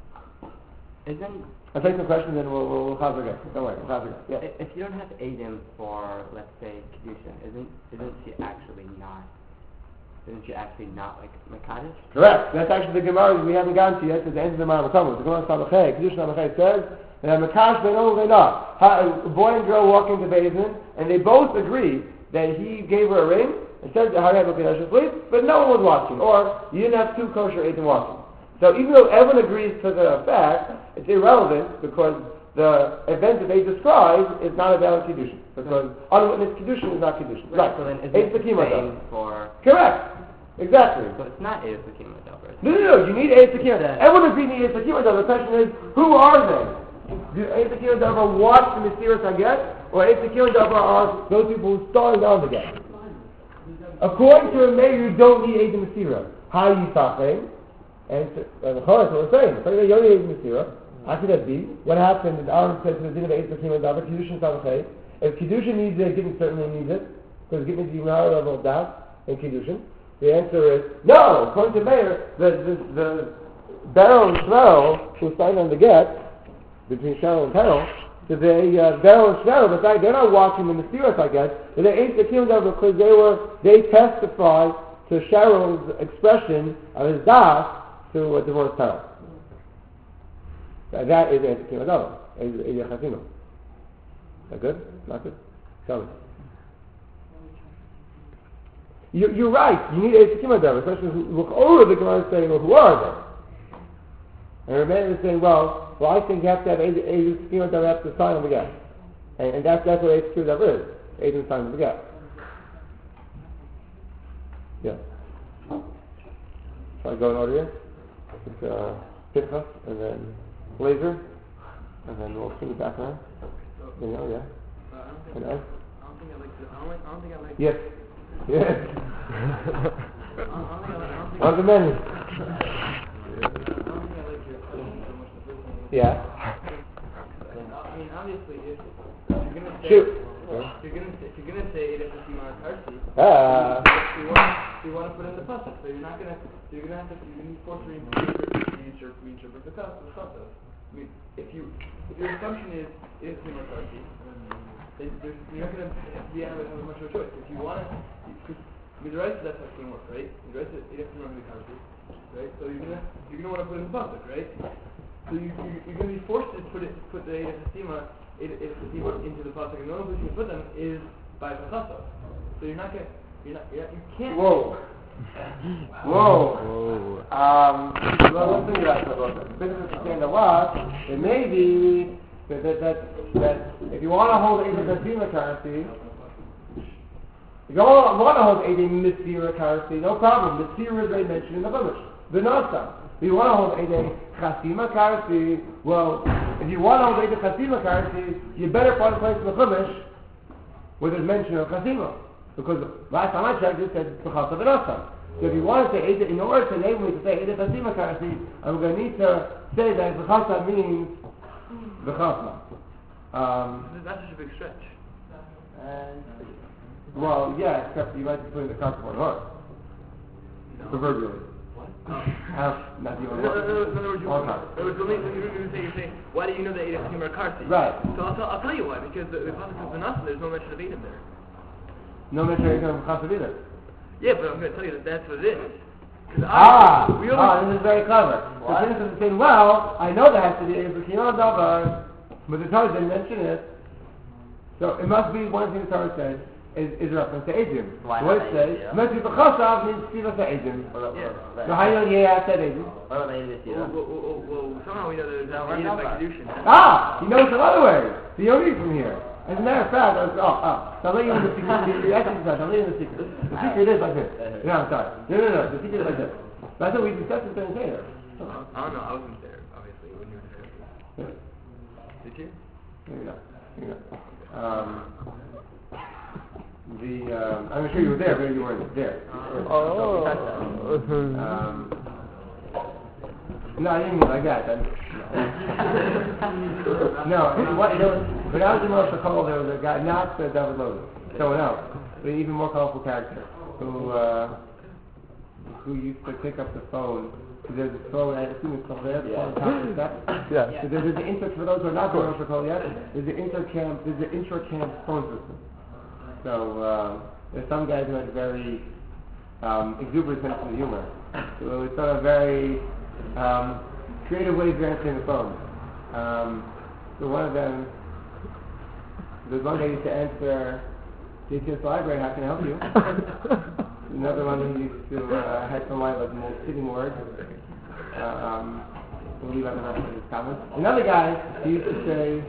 isn't... I'll take the question, then we'll, we'll, we'll chazir again. Don't worry, we'll chazir again. Yeah. If you don't have Eidim for, let's say, Kedushin, isn't, isn't she actually not, isn't she actually not like Mekadosh? Correct. That's actually the Gemara we haven't gotten to yet, at the end of the Gemara Talmud. The Gemara Samachay, Kedushin Samachay says, that Mekadosh Beino V'Nah. A boy and girl walk into Beis, and they both agree that he gave her a ring and said to Harei B'Kedosh sleep, but no one was watching, or you didn't have two kosher Eidim watching. So even though everyone agrees to the fact, it's irrelevant because the event that they describe is not a valid Kedushin. Because unwitnessed Kedushin is not Kedushin. Right, right. so then isn't Eidim it the Sakim same HaDavar. for... Correct. Exactly. So it's not Eidim Sakim HaDavar. No, no, no. You need Eidim Sakim HaDavar. Everyone agrees you need Eidim Sakim HaDavar. The question is, who are they? Do Eidim Sakim HaDavar watch the mysterious Haget, or Eidim Sakim HaDavar are those people who started down the get? According to a mayor, you don't need Eidim Mesira. How you talking? And the Chorus, what we're saying, you don't need Eidim Mesira. How could that be? What happened is Aaron said to the din of Eidim Sakim HaDavar, Kedushin Samachay. If Kedushin needs it, Gittin certainly needs it, because Gittin is even higher level of doubt in Kedushin. The answer is no. According to mayor, the the, the Beryl and Shmerel who signed on the get between Cheryl and Peril, so they uh, Beryl and Shmerel, the fact they're not watching the mysterious, I guess, but they ate the kingdom because they were they testify to Cheryl's expression of his das to a divorced Peril. Uh, that is a kingdom, is a chasima. Is that good? Not good? Tell me. You, you're right. You need a Sekim HaDavar. The question is, look over the Gemara is saying, well, who are they? And Rebbeinu is saying, well, well, I think you have to have a Sekim HaDavar, have to sign on the gap. And, and that's, that's what a Sekim HaDavar is. Eidim sign on the gap. Yeah. Shall I go in order here? It's uh, Pinchas, and then Blazer, and then we'll swing it back around. You know, yeah. Uh, I don't think And I us? I don't think I like. I don't like. I don't think I like. Yes. Yes. I don't, I don't think I like. I don't think On the menu. I don't think I like your question so much. The first one. Yeah. I mean, obviously, if you're gonna say, Shoot. if you're gonna say, if you're gonna say it if it's Simon Tarsi, Ah. you want you want to put in the pasuk. So you're not gonna. So you're gonna have to. You're gonna force to reinterpret reinterpret the pasuk. I mean, if you if your assumption is it is Simon Tarsi, then there's, you're not gonna be able to have much of a choice. If you want to, because the right that's how it's gonna work, right? The right it has to run the Tarsi, right? So you're gonna you're gonna want to put in the pasuk, right? So you, you, you're going to be forced to put it, put the Eidei Chasima into the pasuk, and the only place you can put them is by Pachasos. So you're not going to, you're not, you're not, you can't. Whoa. Whoa. Um, well, let's think about that. Business is saying a lot. It may be that, that, that, that if you want to hold Eidei Chasima currency, if you want to hold Eidei Mesira currency, no problem. Mesira is they mentioned in the Chumash. The Nasa. If you want to hold Eidei Chasima currency, well, if you want to hold Eidei Chasima currency, you better find a place in the Chumash where there's mention of Chasima. Because last time I checked, it said B'chasa v'nasam. So if you want to say Eid, in order to enable me to say Eid Chasima Karasi, I'm going to need to say that B'chasa means B'chasa. Um, That's such a big stretch. well, yeah, except you might be putting the cart before the horse. No. Proverbially. What? Half, not even In other in other words, you, All in cars. other words, when you, you say, you say, why do you know that Eid Chasima are Karsi? Right. So I'll tell, I'll tell you why, because the, the concept of Vanasa, there's no mention of Edom there. No mention of B'chasa either. Yeah, but I'm going to tell you that that's what it is. 'Cause Ah, I, we ah, always, this is very clever. What? The Genesis is saying, well, I know there has to be a B'china Davar, but the Torah didn't mention it. So it must be one thing the Torah said is, is a reference to Edom. Why What not it says, Edom, yeah? must be B'chasav means Tziva to Edom. Yeah. So how do you know yeah, I said Edom? What about Eid well, B'Sira? well, well, well, somehow we know that there's No, an we're Edom not. by Kedushin. Ah, he knows some other ways. So you don't need from here. As a matter of fact, I was, oh, oh, so I'll let you in the secret. You actually said, I'll let you in the secret. The secret is like this. No, I'm sorry. No, no, no. The secret is like this. But I thought we discussed this in Seder. I don't know, I wasn't there, obviously, when you were there. Did you? Maybe not. Maybe not. Um, the um, I'm sure you were there, but you weren't there. Oh. Um, no, I didn't mean like that. I, no, no. What, there was, when I was in Rosh Hashanah, there was a guy, not uh, David Lowe's, someone else, but an even more colorful character, who uh, who used to pick up the phone. So there's a phone, I assume it's still there, the phone on top of the step. Yeah. So there's an inter, for those who are not going to Rosh Hashanah yet, there's an intercamp, there's an intra-camp phone system. So um, there's some guys who had very um, exuberant sense of humor. So it was sort of very um, creative ways of answering the phone. Um, so one of them, there's one guy who used to answer, J T S Library, how can I help you? Another one who used to uh, had some line like most fitting words. Uh, um, we'll leave out the rest of his comments. Another guy, he used to say,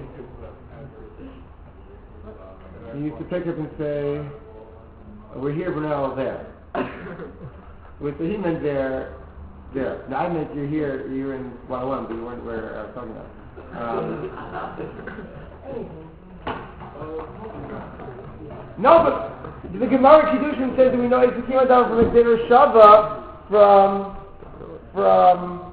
he used to pick up and say, we're here, but not all there. Which he meant there, there. Now I meant you're here, you're in one oh one, but you weren't where I was talking about. Um, no, but the Gemara Kiddushin says that we know it's came down from a Seder Shava from, from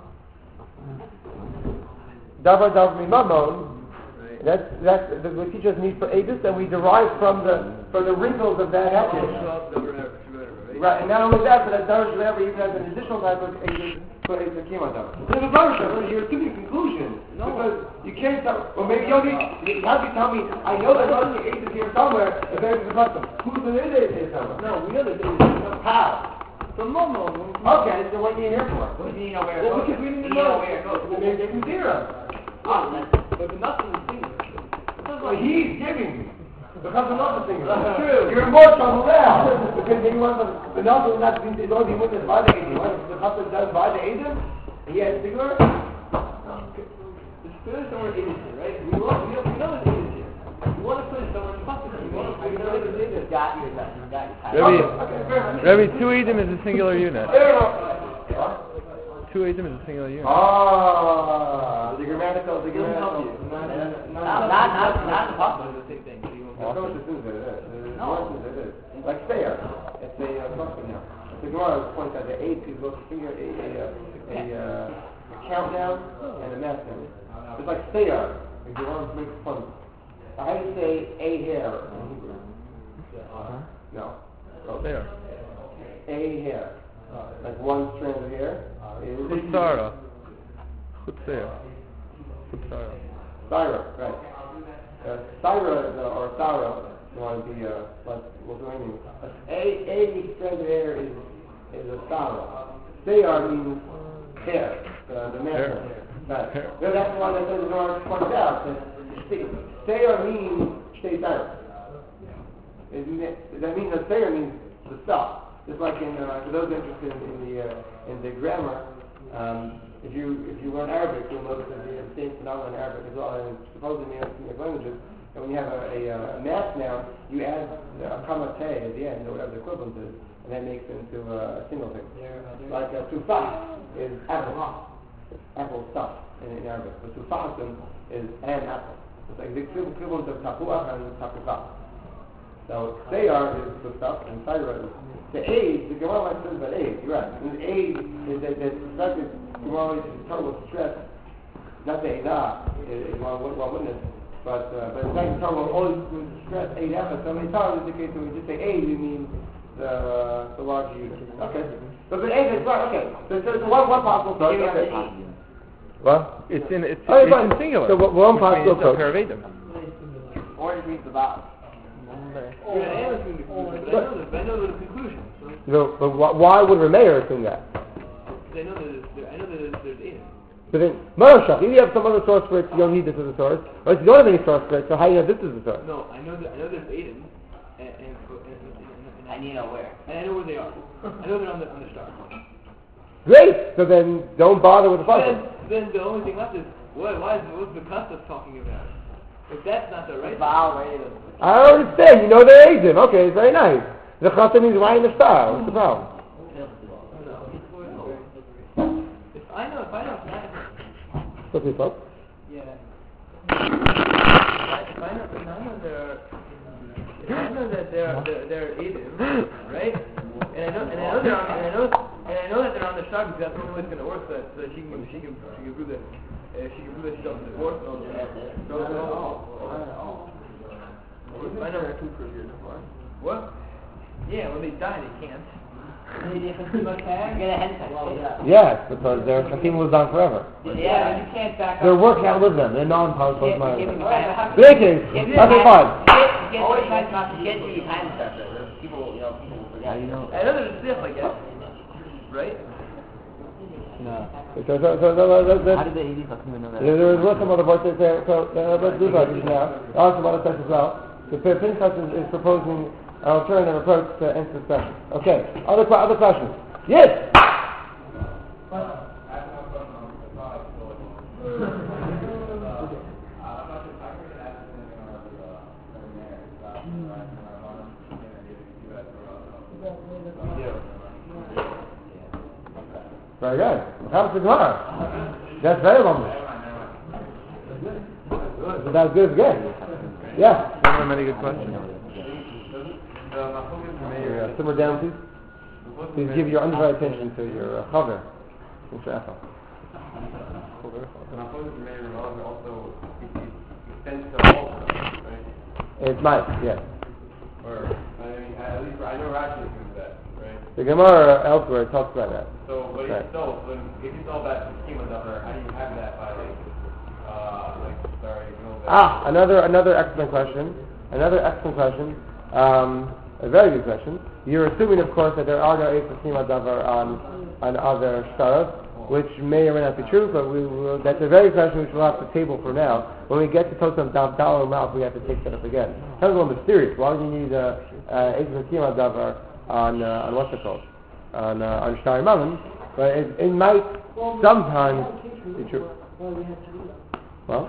Davar Davar Mimamon. That's that's the, the teachers need for Aegis, and we derive from the from the wrinkles of that happening. Right, and not only that, but that Davar Shava even has an additional type of Aegis for Aegis Kima Davar. So the Davar Shava, you're assuming conclusion. No. Because you can't tell, or maybe you you have to tell me, I know that must be Aegis here somewhere, if there's a custom. Who's the Aegis here somewhere? No, we know that Aegis here somewhere. How? From Momo. Okay, so what do you here for? What do you know where it Well, goes? because we didn't You know know. where it goes. Maybe they can zero. Ah, that's But the nothing is singular. Well, he's giving me. Because of another thing. That's true. You're in more trouble now. Because then you want the, the nothing not to be, it's only witnessed by the agent. What if the husband does by the agent? And he has singular? Just finish somewhere it is here, right? We, want, we, know, we know it's it is here. We want to finish somewhere it's possible. We want to finish somewhere it's it is. got your got your got your Rebbe, Okay, fair enough. Rebbe, two Edom is a singular unit. Fair enough. Two Edom is a singular unit. Ah, the grammatical, the It doesn't help grammatical. you. Not, No, not not not the possible. It's the same thing. So you won't Of course it is, it is. It is. No. Of course it is. Like Thayer. It's a uh, custom now. The Gemara points out that eight is both a finger, a, a, a, a, uh, a countdown and a math noun. It's like Thayer. If you want to make fun. How do you say a hair in Hebrew? Huh? No. Oh. There. A hair. Like one strand of hair is Chutzara. Chutzera. Chutzara. Syra, right. Uh, Syra, uh, or Syra, you want to be, uh, like, what's the name? A, a strand of hair is, is a Syra. Sayar means hair, uh, the man hair. Right. Hair. So that's the one that says, in order to point out, that Sayar means stay silent. That means that Sayar means to stop. Just like in, uh, for those interested in, in the uh, in the grammar, um, if you if you learn Arabic, you'll notice that the same phenomenon in Arabic as well, and supposedly in Semitic languages. And when you have a, a, a math noun, you add a comma te at the end, or whatever the equivalent is, and that makes it into a single thing. Like uh, tufah is apple, apple stuff in, in Arabic. But tufahim is an apple. It's like the equivalent of tapuah and tapufah. So Seyar is the stuff, and Saira is the aid. The Gemara says about aid. You're right. And the aid is that that second Gemara is total stress. Not the Eidah is one one witness, but uh, but the second total always with stress aid effort. So many times in the case when we just say aid, we mean the the large unit. Okay. So the aid is right. Okay. So so, so one one possible source. Okay. What? It's in it's, Oh, it's fine. in singular. So what- one which means possible it's a approach. pair of Edom. Or it reads the vowel. Yeah, I am assuming the conclusion, but I know the, I know the conclusion. So No, but wh- why would Rameir assume that? I know that there's, I know that there's, there's eight. So then, Moroshach, if you have some other source for it, you don't need this as a source. Or if you don't have any source for it, so how do you know this is a source? No, I know that I know there's eight, and and and, and, and, and, And you know where. and I know where they are. I know they're on the on the star. Great! So then, don't bother with the Then, puzzle. then the only thing left is what? Why is what's the Kostas talking about? If that's not the The right vowel right there. I understand, you know they're Adim. Okay, it's very nice. The Chasam means why in the star? What's the problem? If I know, if I know, if I, What's this, folks? yeah. If I know, if I know they're, if I know that they're they're, they're Eidim, right? And I know, and I know they're on, and I know, and I know that they're on the star because that's the only way it's going to work. So that, so that she can, she can, she can prove that, uh, she can prove that she's up to the fourth. No, no, no. I know. What? Yeah, when they die, they can't. You're gonna hentai. Yes, because their Chasim was done forever. Yeah, you can't back up. Their work can't live them. They're non-power Can't mind. give me time. Breakers! Okay, fine. Always nice not to get you time stuff. People, you know, people will forget. I know there's a stiff, I guess. Right? No. So, so, so, so, so, so, How did the eighties Chasim know that? There there was some other voices there, so uh, let's do that now. There are some other questions as well. The Pinchas is, is proposing an alternative approach to answer this question. Okay, other que- other questions? Yes! Very good. Comes to Gemara. That's very lovely. So that's good again. Yeah. One more many good questions. Your, uh, simmer down, please. Please give your undivided attention to your uh, chaver, Mister Ethel. It might, yes. Or, I mean, at least I know Rashi does that, right? The Gemara elsewhere talks about that. So, but Right. if so, when, if you saw that schema number, how do you have that by like, uh, like, sorry, you know that. Ah, another another excellent question. Another excellent question. Um, a very good question. You're assuming, of course, that there are no eight Sima Davar on on other stars, which may or may not be true, but we will, that's a very question which we'll have to table for now. When we get to Totem Dollar Mouth, we have to take that up again. Sounds a little mysterious. Why do you need uh, uh, eight Sima Davar on uh, on what's it called? On uh, on Star Mammon? But it, it might sometimes be true. Well.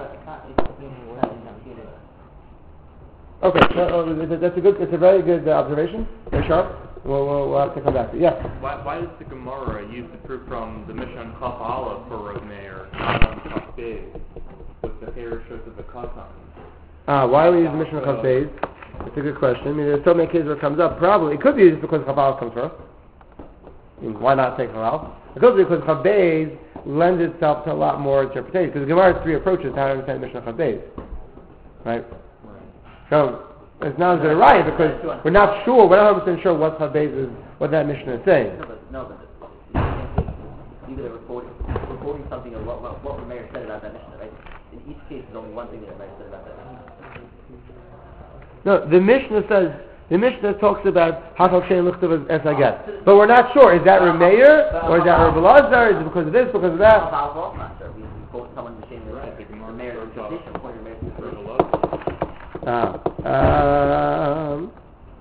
Okay, so, uh, that's a good, it's a very good uh, observation, very sharp. We'll, we'll, we'll have to come back to it. Yeah. Why, why does the Gemara use the proof from the Mishnah on Chaf Aleph for Rav Meir, not on Chaf Beis, with the parashot of the Katan? Uh, why do we use the Mishnah Chaf Beis? It's a good question. I mean, there's so many cases where it comes up. Probably, it could be just because Chaf Aleph comes first. I mean, why not take Chaf Aleph? It could be because Chaf Beis lends itself to a lot more interpretation. Because the Gemara has three approaches to how to understand Mishnah Chaf Beis. Right? So, it's not as a right because we're not sure, we're not one hundred percent sure what Chaf Beis is, what that Mishnah is saying. No, but, no, but either they're recording, recording something of what, what, what Rameir said about that Mishnah, right? In each case, there's only one thing that Rameir said about that Mishnah. No, the Mishnah says, the Mishnah talks about Hakal Shein Lichtav as I get. But we're not sure, is that Rameir, or is that Rabbi Lazar, is it because of this, because of that? Chaf Aleph, not sure. We quote someone in the same way. Rameir's tradition, according to Rameir's tradition. Ah, um,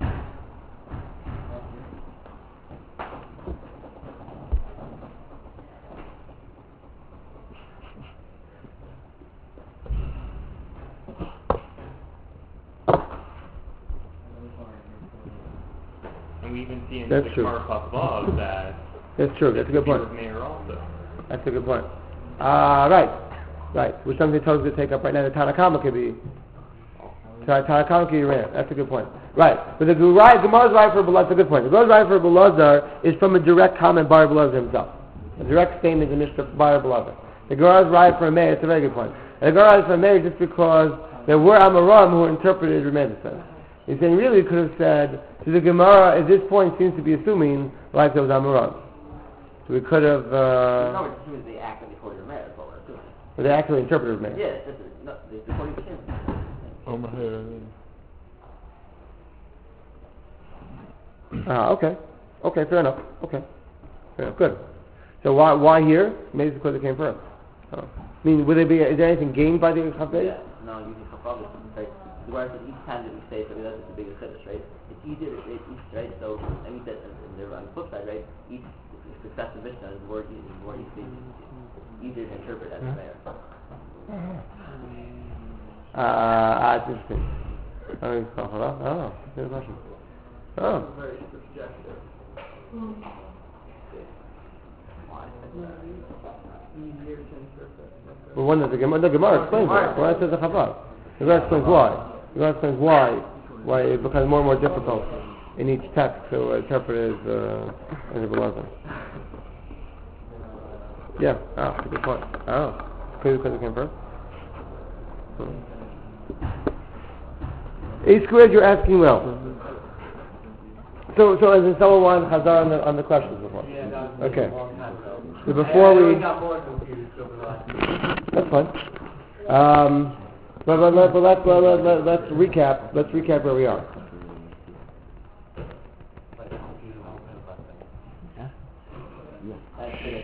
And we even see in That's the true. Gemara Chaf Vav that that's true, that's a good point. Rav Meir also. That's a good point. Ah, right, right. Which something tells us to take up right now. The Tanakama could be Tarakanki Iran. That's a good point. Right. But the Gemara's right for Belazar. That's a good point. The Gemara's right for Belazar is from a direct comment by Belazar himself. A direct statement in the Mishnah by Belazar. The Gemara's right for Meir. It's a very good point. And the Gemara's right for Meir just because there were Amoram who interpreted Rameir says. He's saying really could have said, to the Gemara at this point seems to be assuming like those Amoram. So we could have. Uh, no, it's assuming they actually quoted Rameir. That's what we're assuming. But they actually interpreted Rameir. Yeah, this is no, they quoted the same. Ah, okay. Okay, fair enough. Okay. Fair enough. Good. So why why here? Maybe it's because it came first. Oh. I mean, would there be, is there anything gained by the Chavdei? Yeah, no, using Chafaz, right? The word says each time that we say, so that's the biggest chiddush, right? It's easier to say each, right? So, and we said, and on the flip side, right? Each successive Mishnah is more easy, more easy, easier to interpret as a mayor. Ah, uh, that's interesting. Oh, oh, good question. Oh. Very subjective. Easier to interpret. Well, one of the Gemara, the Gemara explains it. Why it says the Chavaz? The Gemara explains why. The Gemara explains why, why it becomes more and more difficult in each text to interpret as uh, as a Belazar. Yeah, ah, good point. Oh, because it came first. Hmm. A squared, you're asking well. So, so as in someone wanted Chazar on the on the questions before. Yeah, that was Okay. a long time ago. So before I, I we, got more confused over the last that's fine. Um, but, but, but, but let's let, let, let, let's recap. Let's recap where we are. like, confusion on the last thing. That's it.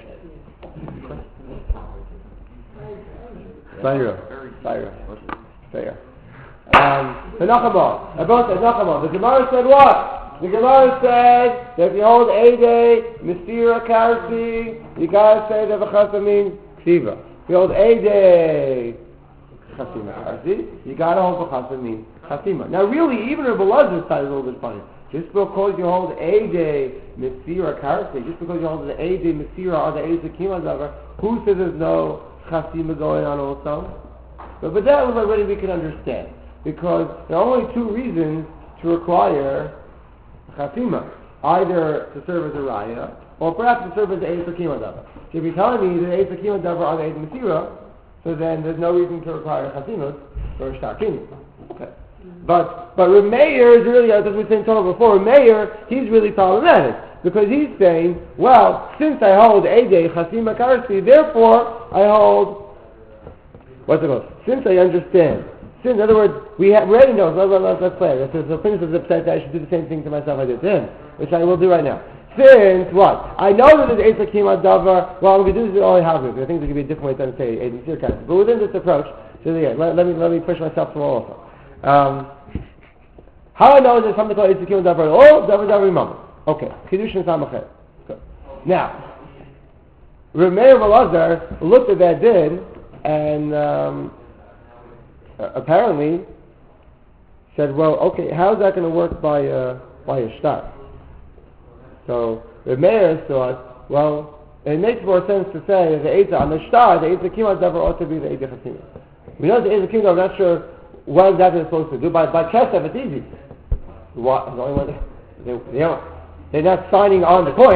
Sayra, Sayra, Sayra. Um, the Nachama, about the Nachama. The Gemara said what? The Gemara said that if you hold a day, Mistira Karsi, you gotta say that V'chasa means Ksiva. If you hold a day, Chasima Karsi, you gotta hold V'chasa means Chasima. Now really, even Rebbe Lazar's side is a little bit funny. Just because you hold a day, Mistira Karsi, just because you hold the a day, Mistira, or the a day, Kima Zavar, who says there's no Chasima going on also? But, but that was already we can understand. Because there are only two reasons to require Chasima, either to serve as a raya, or perhaps to serve as the Eid Sakima Davar. So if you're telling me that the Eid Sakima Davar are the Eid Masira, so then there's no reason to require Chasimas for Shtar Kini. Okay. But but Rameir is really, as we said before, Rameir, he's really problematic. Because he's saying, well, since I hold a day Chasima Karsi, therefore I hold, what's it called? Since I understand. In other words, we, have, we already know, let's, let's, let's play it. If the opinion is upset, I should do the same thing to myself I did to him, which I will do right now. Since what? I know that it's Eid Sakima Davar, well, I'm going to do this with all the houses. I think there could be a different way to say Eid Masir Karsi. But within this approach, so yeah, let, let, me, let me push myself some more also. Um, how I know there's something called Eid Sakima Davar? Oh, Davar Davar Imam. Okay. Kiddushin Samachet. Good. Now, Rameir Belazar looked at that din and um, uh, apparently said, well, okay, how's that going to work by uh, by a shtar? So Rameir thought, well, it makes more sense to say that the Eitzah on the shtar, the Eitzah Kima Davar ought to be the Eitzah Chasima. We know the Eitzah Kima, I'm not sure what exactly it's supposed to do. By by Kesef, it's easy. What? The only one they, they don't. They're not signing on the coin.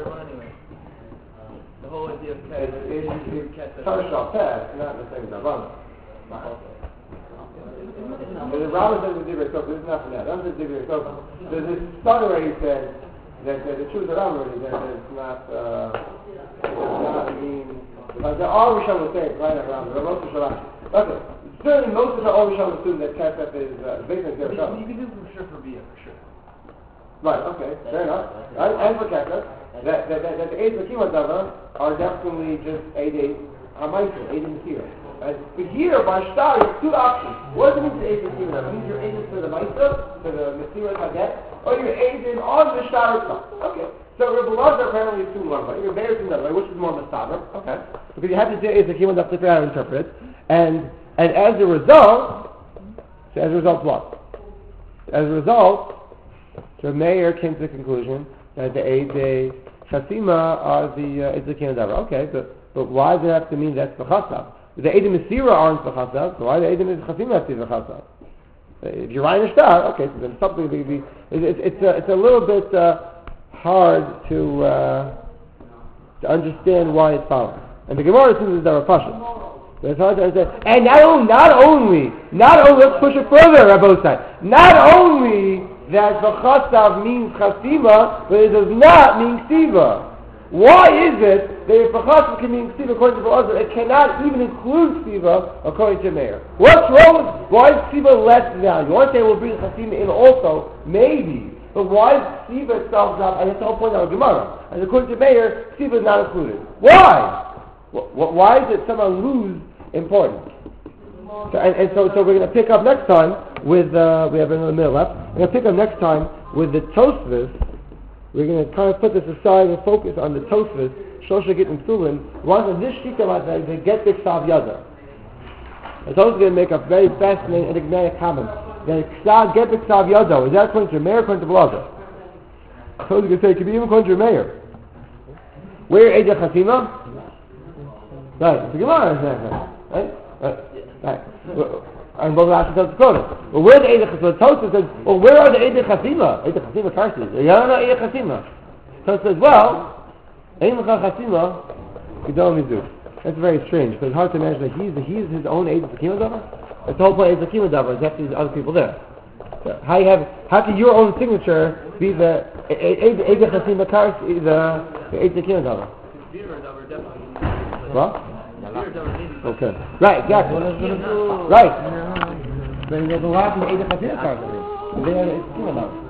The whole idea of It's it's Tarshal Peh, not the same as Rabban. The Rabban says the Divrei Torah. This is not for that. Rabban says Divrei Torah. There's this study where he said that the truth of Rabban already that it's not uh, it's not mean. But the all Rishon was saying right around the most Rishon. Okay, certainly most of the all Rishon assume that Kesef is uh, based on Divrei Torah. You can do for sure for Bia, for sure. Right, okay, fair enough. And, and for Kesef, that, that, that, that the Eid Makima Davar are definitely just Eid HaMaisa, Eid Masira. Right? But here, by Shtar, you have two options. What does it mean to Eid Makima Davar? It means you're Eid for the Maisa, for the Masira Haget, or you're Eid on the Shtar itself. Okay. So Rebbe Lazar apparently assumed one way, you're very another way, which is more Mastaber. Okay. Because you have to say Eid Makima Davar to figure out how to interpret it. And, and as a result, so as a result what? As a result, so Meir came to the conclusion that the Eid Chasima are the Eid Zakina Davar. Okay, but but why does it have to mean that's B'chasav? The Eid Masira aren't B'chasav, so why the Eid Chasima have to be B'chasav? If you're writing a star, okay, so then something, the, the, it, it, it's, a, it's a little bit uh, hard to, uh, to understand why it's following. And the Gemara says there are pashas. But it's hard to understand. And not only, not only, not only, let's push it further on both sides. Not only that v'chasav means chasima, but it does not mean ksiva. Why is it that if v'chasav can mean ksiva according to the other, it cannot even include ksiva according to Meir? What's wrong with, why is ksiva less value? You want to say we'll bring chasima in also? Maybe. But why is ksiva itself not, and that's the whole point of the Gemara. And according to Meir, ksiva is not included. Why? Why does somehow lose importance? So, and, and so, so we're going to pick up next time with, uh, we have another minute left, we're going to pick up next time with the Tosfos. We're going to kind of put this aside and focus on the Tosfos, Shosha Git and Sulin. Once in this Shita, they get the Ksav Yada. The Tosfos is going to make a very fascinating, enigmatic comment. That Ksav, get the Ksav Yada. Is that according to Meir or according to Blazer? The Tosfos is going to say it could be even according to Meir. Where Eideh Chasima? Right, it's a Gemara, right? Right, right. And both Rashi tells the quote. Well, where the Eideh Chasima? Tosfos says, well, where are the Eideh Chasima? Eideh Chasima curses. You don't know Eideh Chasima. Tosfos says, well, Eideh Chasima, you don't mizu. That's very strange, because it's hard to imagine that he's, he's his own Eideh Chasima davar. That's the whole point of Eideh Chasima davar, is that there's other people there. So how you have, how can your own signature be the Eideh Chasima curse, the Eideh Chasima davar? What? Okay. Right, exactly. Right. Then there's a lot of Eideh Chasima curse. They are Chasima davar.